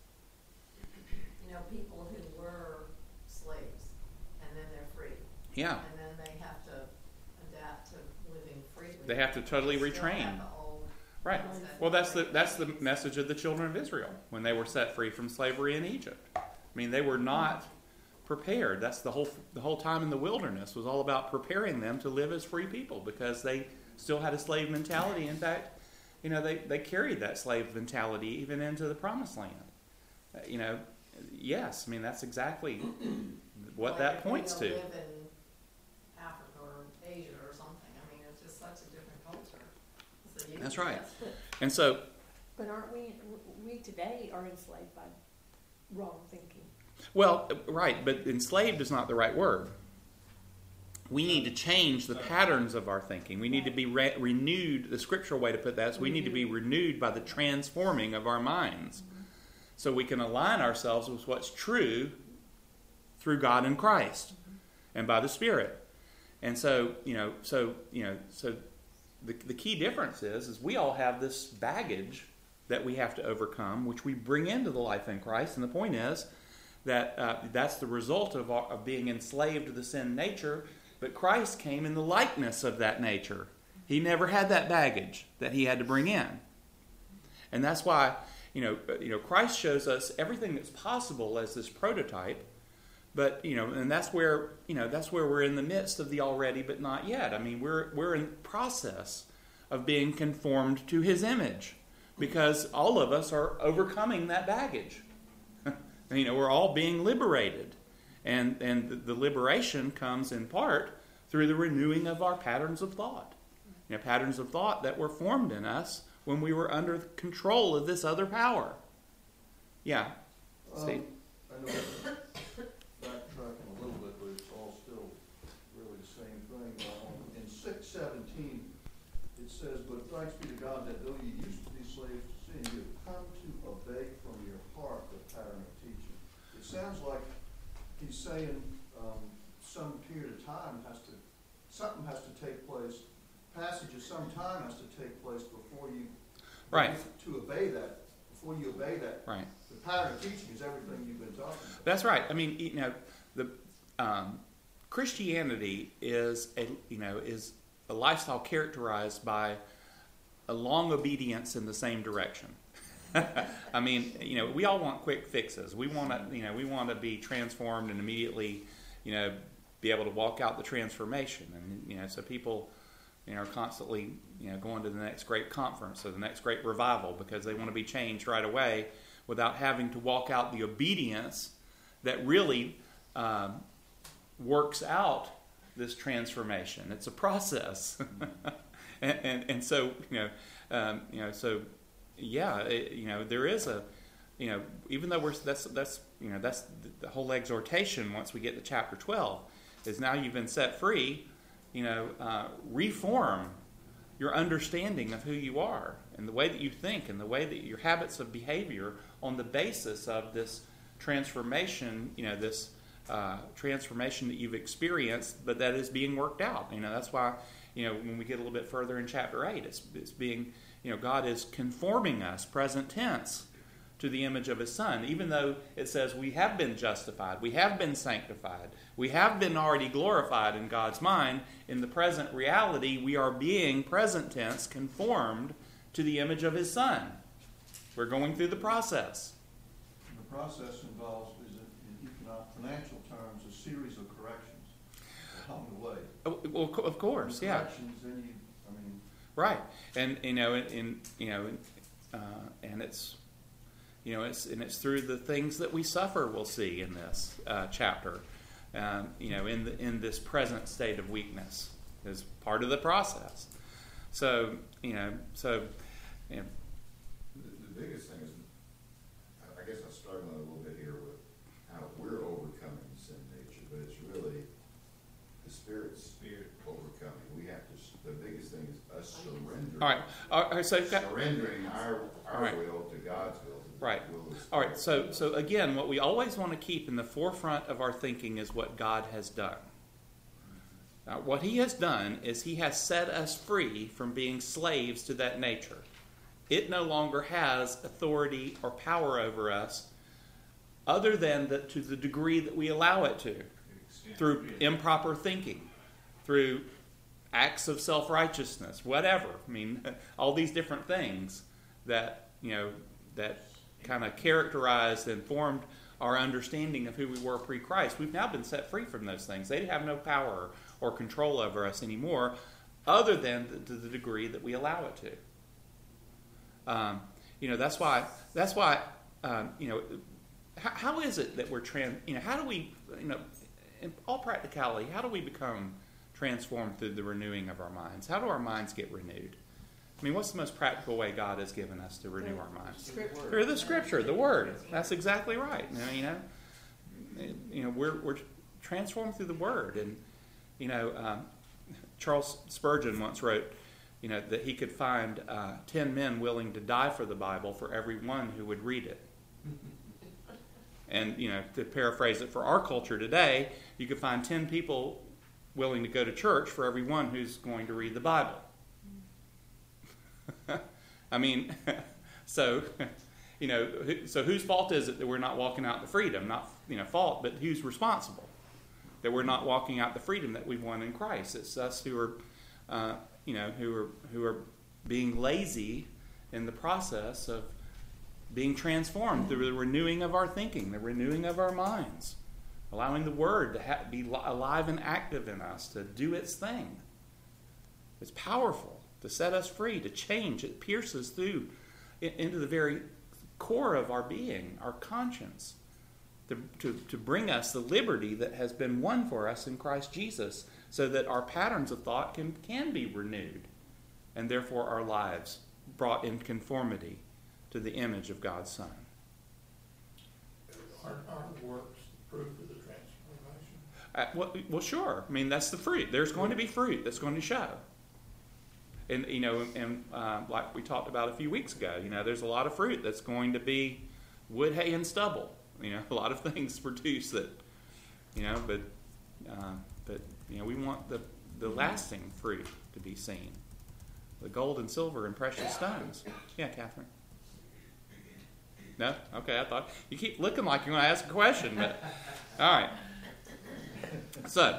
people who were slaves, and then they're free. Yeah. And then they have to adapt to living freely. They have to totally They still retrain. have the old Right. mindset. Well, that's the message of the children of Israel when they were set free from slavery in Egypt. They were not prepared. That's the whole time in the wilderness was all about preparing them to live as free people because they still had a slave mentality. In fact, they carried that slave mentality even into the promised land. Yes, that's exactly what that points to. Live in Africa or Asia or something. It's just such a different culture. So That's right. And so, But aren't we today are enslaved by wrong thinking? well, right, but enslaved is not the right word. We need to change the patterns of our thinking. We need to be renewed. The scriptural way to put that is we need to be renewed by the transforming of our minds so we can align ourselves with what's true through God and Christ and by the Spirit. And so, the key difference is we all have this baggage that we have to overcome, which we bring into the life in Christ. And the point is that that's the result of being enslaved to the sin nature. But Christ came in the likeness of that nature. He never had that baggage that he had to bring in. And that's why, Christ shows us everything that's possible as this prototype. But, and that's where we're in the midst of the already but not yet. We're in the process of being conformed to his image because all of us are overcoming that baggage. We're all being liberated. And the liberation comes in part through the renewing of our patterns of thought. Patterns of thought that were formed in us when we were under control of this other power. Yeah, Steve? I know backtracking a little bit, but it's all still really the same thing. In 6:17, it says, "But thanks be to God that though you used to be slaves to sin, you have come sounds like he's saying, some period of time something has to take place, passage of some time has to take place before you, Right. to obey that, before you obey that. Right. The pattern of teaching is everything you've been talking about. That's right. I mean, the Christianity is a lifestyle characterized by a long obedience in the same direction. I mean, we all want quick fixes. We want to be transformed and immediately, be able to walk out the transformation. And so people, are constantly, going to the next great conference or the next great revival because they want to be changed right away without having to walk out the obedience that really works out this transformation. It's a process, and so there is a, even though that's the whole exhortation. Once we get to chapter 12, is now you've been set free. Reform your understanding of who you are and the way that you think and the way that your habits of behavior on the basis of this transformation. This transformation that you've experienced, but that is being worked out. That's why, when we get a little bit further in chapter 8, it's being, God is conforming us, present tense, to the image of His Son. Even though it says we have been justified, we have been sanctified, we have been already glorified in God's mind, in the present reality, we are being, present tense, conformed to the image of His Son. We're going through the process. And the process involves, in financial terms, a series of corrections along the way. Well, of course, yeah. Corrections, then right, and and it's through the things that we suffer we'll see in this chapter, in this present state of weakness is part of the process. So The biggest thing is, I guess I'm struggling a little bit here with how we're overcoming sin nature, but it's really the Spirit overcoming. We have to. The biggest thing is us surrendering. All right. So surrendering our right. will to God's will. Right. All right. So again, what we always want to keep in the forefront of our thinking is what God has done. What He has done is He has set us free from being slaves to that nature. It no longer has authority or power over us, other than to the degree that we allow it to, through improper thinking, through acts of self-righteousness, whatever. I mean, all these different things that kind of characterized and formed our understanding of who we were pre-Christ. We've now been set free from those things. They have no power or control over us anymore, other than to the degree that we allow it to. That's why. How is it that we're how do we, in all practicality, how do we become transformed through the renewing of our minds? How do our minds get renewed? I mean, what's the most practical way God has given us to renew our minds? Scripture. Through the Scripture, the Word. That's exactly right. We're transformed through the Word, and Charles Spurgeon once wrote, that he could find 10 men willing to die for the Bible for every one who would read it. And, to paraphrase it for our culture today, you could find 10 people willing to go to church for every one who's going to read the Bible. I mean, so whose fault is it that we're not walking out the freedom? Not, fault, but who's responsible that we're not walking out the freedom that we've won in Christ? It's us who are, who are being lazy in the process of being transformed through the renewing of our thinking, the renewing of our minds, allowing the Word to be alive and active in us, to do its thing. It's powerful to set us free, to change. It pierces through into the very core of our being, our conscience, to bring us the liberty that has been won for us in Christ Jesus, so that our patterns of thought can be renewed, and therefore our lives brought in conformity to the image of God's Son. Aren't works the proof of the transformation? Well, sure. I mean, that's the fruit. There's going to be fruit that's going to show. And, like we talked about a few weeks ago, there's a lot of fruit that's going to be wood, hay, and stubble. a lot of things produce that, but we want the lasting fruit to be seen. The gold and silver and precious stones. Yeah, Catherine. No? Okay, I thought you keep looking like you want to ask a question, but all right. So,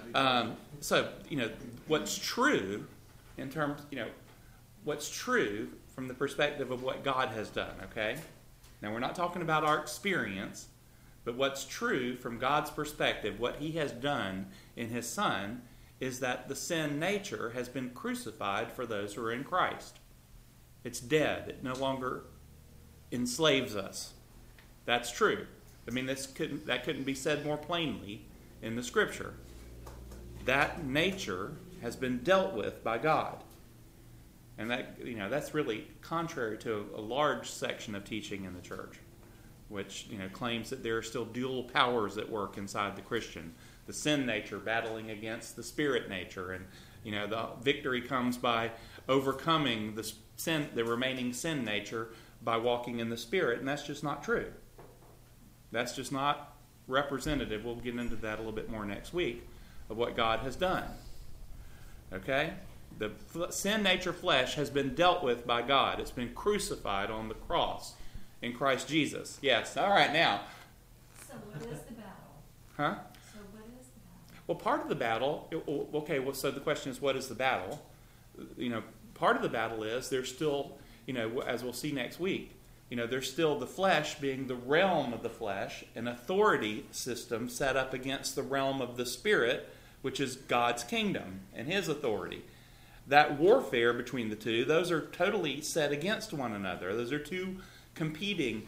what's true in terms, what's true from the perspective of what God has done, okay? Now, we're not talking about our experience, but what's true from God's perspective, what He has done in His Son, is that the sin nature has been crucified for those who are in Christ. It's dead. It no longer enslaves us. That's true. I mean, that couldn't be said more plainly in the Scripture. That nature has been dealt with by God. And that's really contrary to a large section of teaching in the church, which claims that there are still dual powers at work inside the Christian. The sin nature battling against the spirit nature, and the victory comes by overcoming the remaining sin nature by walking in the Spirit, and that's just not true. That's just not representative. We'll get into that a little bit more next week of what God has done. Okay? The sin nature flesh has been dealt with by God. It's been crucified on the cross in Christ Jesus. Yes. All right, now. So what is the battle? Huh? So what is the battle? Well, part of the battle, so the question is, what is the battle? Part of the battle is there's still, as we'll see next week, there's still the flesh being the realm of the flesh, an authority system set up against the realm of the Spirit, which is God's kingdom and His authority. That warfare between the two, those are totally set against one another. Those are two competing,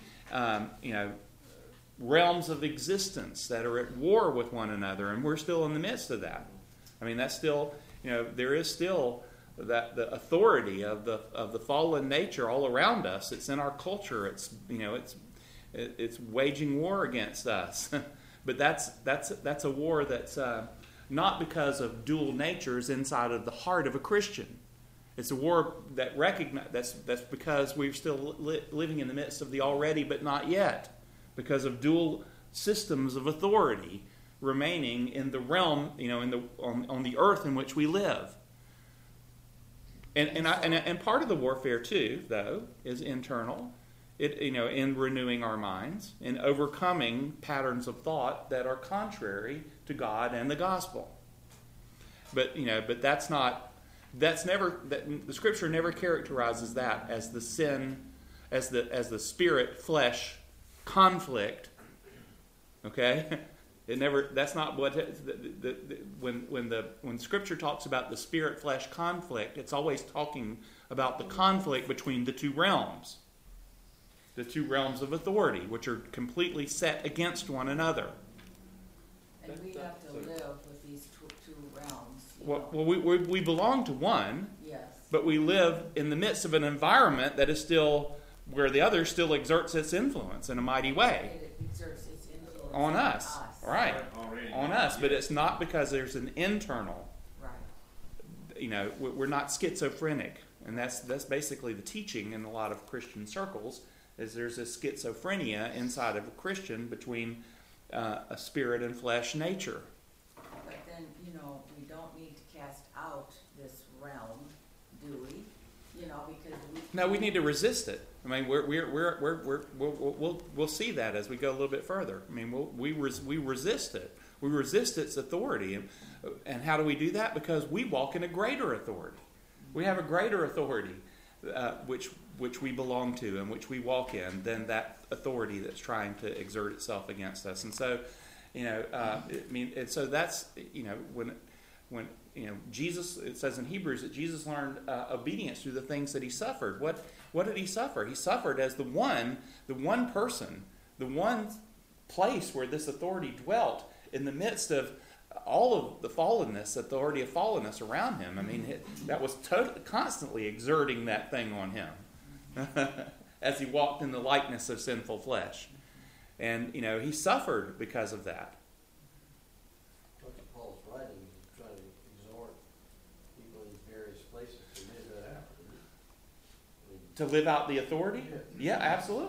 realms of existence that are at war with one another, and we're still in the midst of that. I mean, that's still, there is still that the authority of the fallen nature all around us. It's in our culture. It's it's waging war against us. But that's a war that's not because of dual natures inside of the heart of a Christian. It's a war that that's because we're still living in the midst of the already but not yet, because of dual systems of authority remaining in the realm, on the earth in which we live. And part of the warfare too, though, is internal. In renewing our minds, in overcoming patterns of thought that are contrary to God and the gospel. But the Scripture never characterizes that as the sin, as the spirit flesh conflict. Okay, it never. That's not what when Scripture talks about the spirit flesh conflict, it's always talking about the conflict between the two realms. The two realms of authority, which are completely set against one another. And we have to live with these two realms. Well, we belong to one, yes, but we live in the midst of an environment that is still, where the other still exerts its influence in a mighty way. It exerts its influence on us. Right. On us, but it's not because there's an internal. Right. We're not schizophrenic, and that's basically the teaching in a lot of Christian circles. Is there's a schizophrenia inside of a Christian between a spirit and flesh nature. But then, we don't need to cast out this realm, do we? Because we need to resist it. I mean, we'll see that as we go a little bit further. I mean, we resist it. We resist its authority, and how do we do that? Because we walk in a greater authority. We have a greater authority, which we belong to and which we walk in, than that authority that's trying to exert itself against us. And so, so that's when Jesus, it says in Hebrews that Jesus learned obedience through the things that He suffered. What did He suffer? He suffered as the one person, the one place where this authority dwelt in the midst of all of the fallenness, authority of fallenness around Him. I mean, that was constantly exerting that thing on Him as He walked in the likeness of sinful flesh. And, He suffered because of that. Look at Paul's writing, he's trying to exhort people in various places to live that out. To live out the authority? Yeah, absolutely.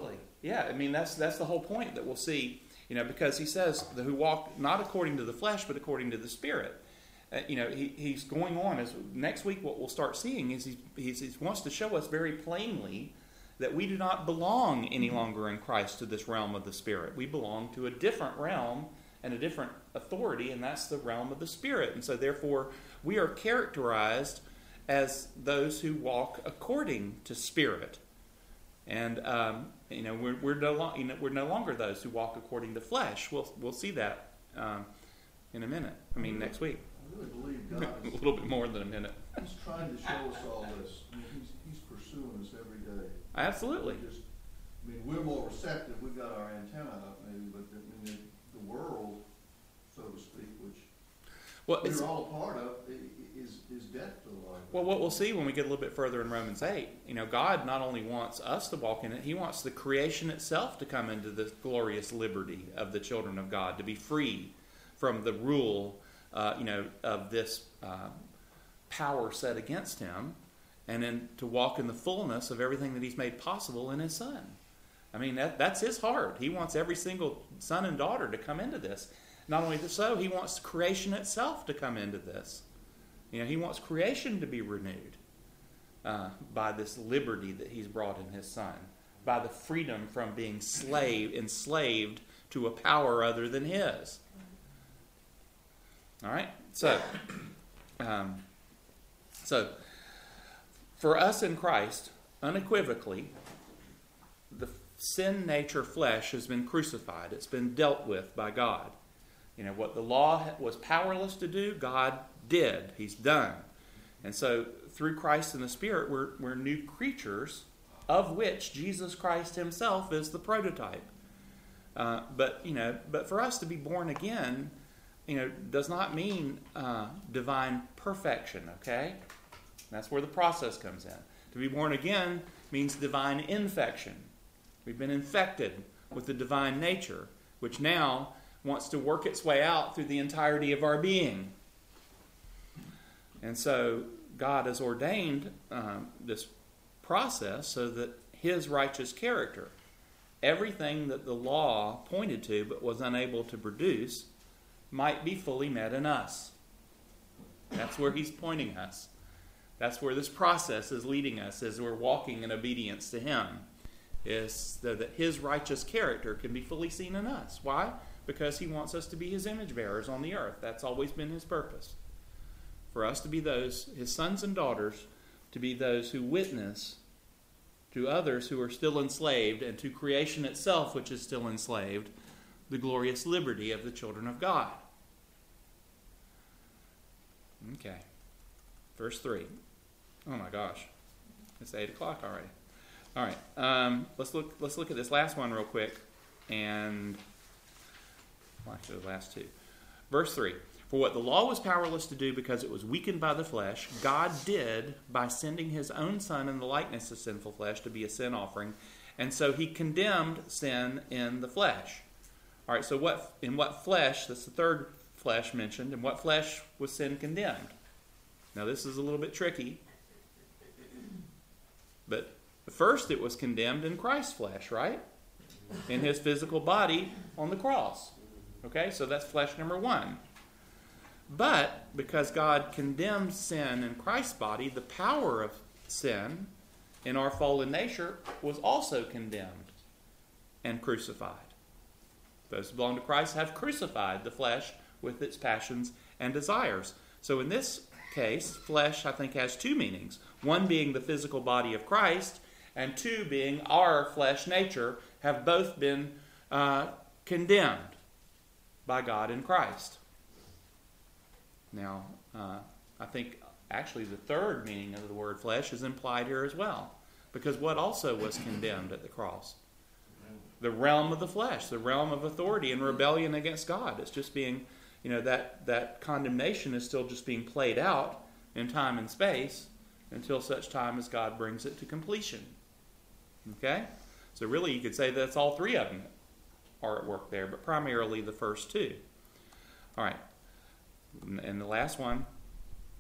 Yeah, I mean, that's the whole point that we'll see, because he says that who walk not according to the flesh, but according to the Spirit. He's going on. As next week, what we'll start seeing is he wants to show us very plainly that we do not belong any longer in Christ to this realm of the Spirit. We belong to a different realm and a different authority, and that's the realm of the Spirit. And so, therefore, we are characterized as those who walk according to Spirit. And we're no longer those who walk according to flesh. We'll see that in a minute. Next week. I really believe God A is, little bit more than a minute. He's trying to show us all this. He's pursuing us every day. Absolutely. We're more receptive. We've got our antenna up maybe, but the world, so to speak, which we're all a part of, is death to the life. Well, what we'll see when we get a little bit further in Romans 8, God not only wants us to walk in it, He wants the creation itself to come into the glorious liberty of the children of God, to be free from the rule, of this power set against Him, and then to walk in the fullness of everything that He's made possible in His Son. That's His heart. He wants every single son and daughter to come into this. Not only so, He wants creation itself to come into this. He wants creation to be renewed by this liberty that He's brought in His Son, by the freedom from being enslaved to a power other than His. All right? So for us in Christ, unequivocally, the sin nature flesh has been crucified. It's been dealt with by God. What the law was powerless to do, God did. He's done. And so through Christ and the Spirit, we're new creatures, of which Jesus Christ Himself is the prototype. But for us to be born again, does not mean divine perfection, okay? That's where the process comes in. To be born again means divine infection. We've been infected with the divine nature, which now wants to work its way out through the entirety of our being. And so God has ordained this process so that His righteous character, everything that the law pointed to but was unable to produce, might be fully met in us. That's where He's pointing us. That's where this process is leading us as we're walking in obedience to Him, is so that His righteous character can be fully seen in us. Why? Because He wants us to be His image bearers on the earth. That's always been His purpose. For us to be those, His sons and daughters, to be those who witness to others who are still enslaved, and to creation itself, which is still enslaved, the glorious liberty of the children of God. Okay. Verse 3. Oh my gosh. It's 8 o'clock already. All right. Let's look at this last one real quick. And, actually the last two. Verse 3. For what the law was powerless to do because it was weakened by the flesh, God did by sending His own Son in the likeness of sinful flesh to be a sin offering. And so He condemned sin in the flesh. All right, so in what flesh, that's the third flesh mentioned, in what flesh was sin condemned? Now this is a little bit tricky. But first it was condemned in Christ's flesh, right? In His physical body on the cross. Okay, so that's flesh number 1. But because God condemned sin in Christ's body, the power of sin in our fallen nature was also condemned and crucified. Those who belong to Christ have crucified the flesh with its passions and desires. So in this case, flesh, I think, has two meanings. One being the physical body of Christ, and two being our flesh nature, have both been condemned by God in Christ. Now, I think actually the third meaning of the word flesh is implied here as well. Because what also was condemned at the cross? The realm of the flesh, the realm of authority and rebellion against God. It's just being, that condemnation is still just being played out in time and space until such time as God brings it to completion. Okay? So really you could say that's all three of them are at work there, but primarily the first two. All right. And the last one,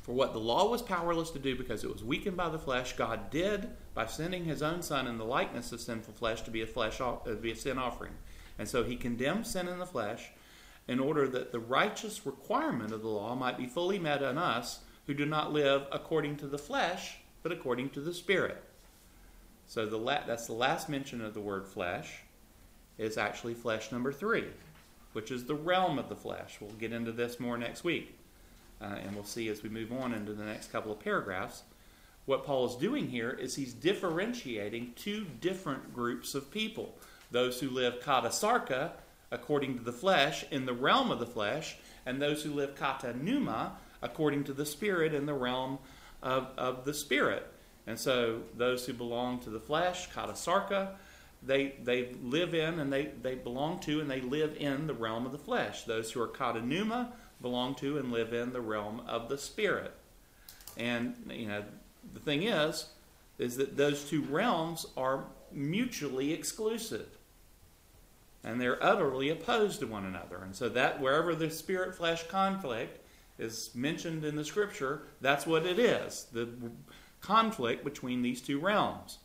For what the law was powerless to do because it was weakened by the flesh, God did by sending his own Son in the likeness of sinful flesh to be a sin offering. And so he condemned sin in the flesh in order that the righteous requirement of the law might be fully met in us who do not live according to the flesh, but according to the Spirit. So that's the last mention of the word flesh, is actually flesh number 3, which is the realm of the flesh. We'll get into this more next week. And we'll see as we move on into the next couple of paragraphs. What Paul is doing here is he's differentiating 2 different groups of people. Those who live kata sarka, according to the flesh, in the realm of the flesh, and those who live kata pneuma, according to the Spirit, in the realm of the Spirit. And so those who belong to the flesh, kata sarka, they live in and they belong to and they live in the realm of the flesh. Those who are kata pneuma belong to and live in the realm of the Spirit. And, the thing is that those 2 realms are mutually exclusive. And they're utterly opposed to one another. And so that wherever the spirit-flesh conflict is mentioned in the Scripture, that's what it is. The conflict between these 2 realms.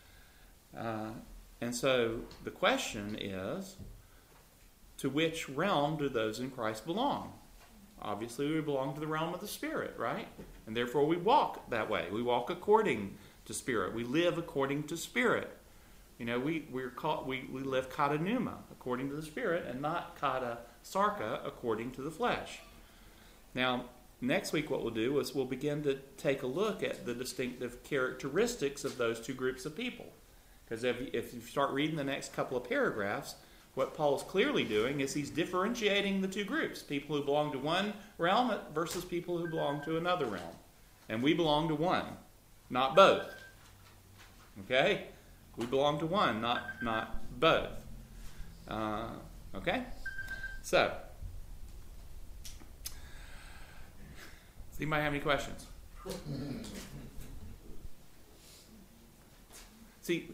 And so the question is, to which realm do those in Christ belong? Obviously, we belong to the realm of the Spirit, right? And therefore we walk that way. We walk according to Spirit. We live according to Spirit. We live kata pneuma, according to the Spirit, and not kata sarka, according to the flesh. Now, next week what we'll do is we'll begin to take a look at the distinctive characteristics of those 2 groups of people. Because if you start reading the next couple of paragraphs, what Paul's clearly doing is he's differentiating the 2 groups. People who belong to one realm versus people who belong to another realm. And we belong to one, not both. Okay? We belong to one, not both. Okay? So, does anybody have any questions? See,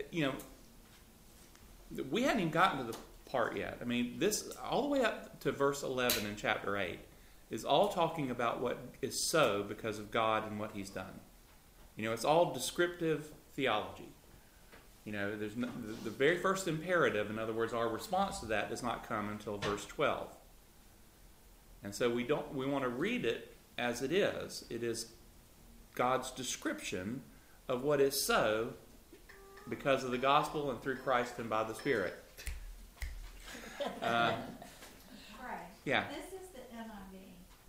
we hadn't even gotten to the part yet. I mean, this, all the way up to verse 11 in chapter 8, is all talking about what is so because of God and what he's done. It's all descriptive theology. There's the very first imperative, in other words, our response to that does not come until verse 12. And so we want to read it as it is. It is God's description of what is so because of the gospel and through Christ and by the Spirit. Right. Yeah. This is the NIV.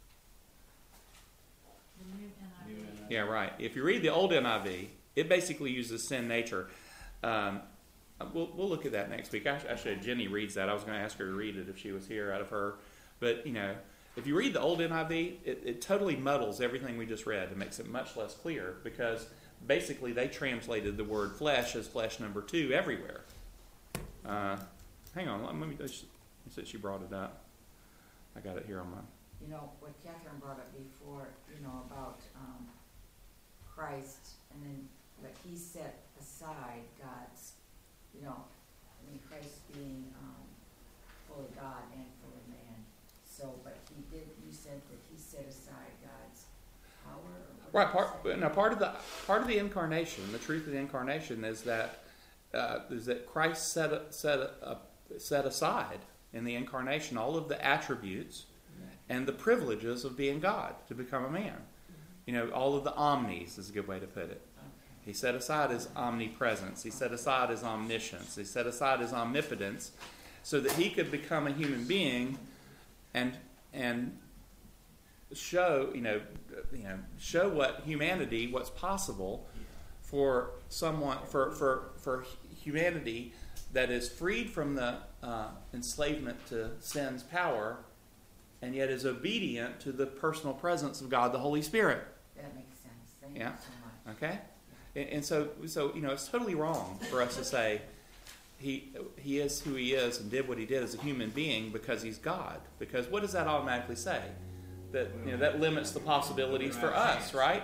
The new NIV. Yeah, right. If you read the old NIV, it basically uses sin nature. We'll look at that next week. Actually, Jenny reads that. I was going to ask her to read it if she was here out of her. But, if you read the old NIV, it totally muddles everything we just read. It makes it much less clear because basically they translated the word flesh as flesh number 2 everywhere. Hang on, let me since she brought it up. I got it here on my... What Catherine brought up before, about Christ, and then what he set aside God's, Christ being fully God and fully man. So, but you said that he set aside God's power? Right, part of the incarnation, the truth of the incarnation is that Christ set aside in the incarnation all of the attributes and the privileges of being God to become a man. All of the omnis is a good way to put it. He set aside his omnipresence. He set aside his omniscience. He set aside his omnipotence so that he could become a human being and show what humanity, what's possible for someone, for humanity that is freed from the enslavement to sin's power and yet is obedient to the personal presence of God, the Holy Spirit. That makes sense. Thank you so much. Okay? And so it's totally wrong for us to say he is who he is and did what he did as a human being because he's God. Because what does that automatically say? That that limits the possibilities for us, right?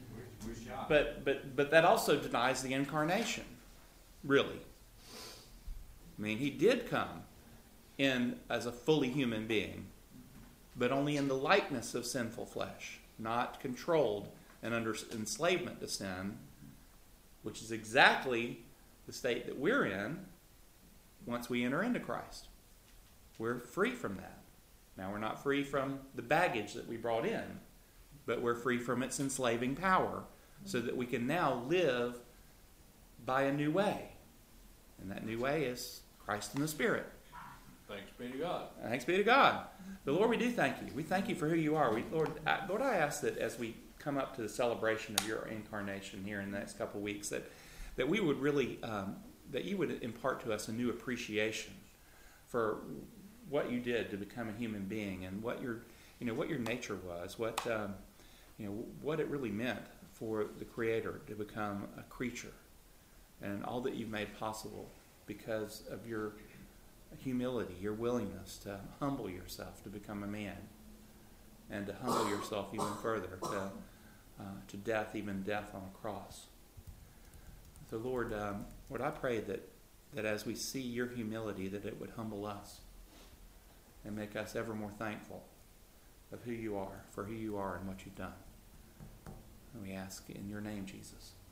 But that also denies the incarnation, really. I mean, he did come in as a fully human being, but only in the likeness of sinful flesh. not controlled and under enslavement to sin, which is exactly the state that we're in once we enter into Christ. We're free from that. Now, we're not free from the baggage that we brought in, but we're free from its enslaving power so that we can now live by a new way. And that new way is Christ in the Spirit. Thanks be to God. Thanks be to God. But Lord, we do thank you. We thank you for who you are. Lord, I ask that as we come up to the celebration of your incarnation here in the next couple of weeks, that we would really, that you would impart to us a new appreciation for what you did to become a human being and what your nature was, what it really meant for the Creator to become a creature, and all that you've made possible because of your humility, your willingness to humble yourself to become a man, and to humble yourself even further to death, even death on a cross. So Lord, I pray that as we see your humility, that it would humble us and make us ever more thankful of who you are, for who you are and what you've done. And we ask in your name, Jesus.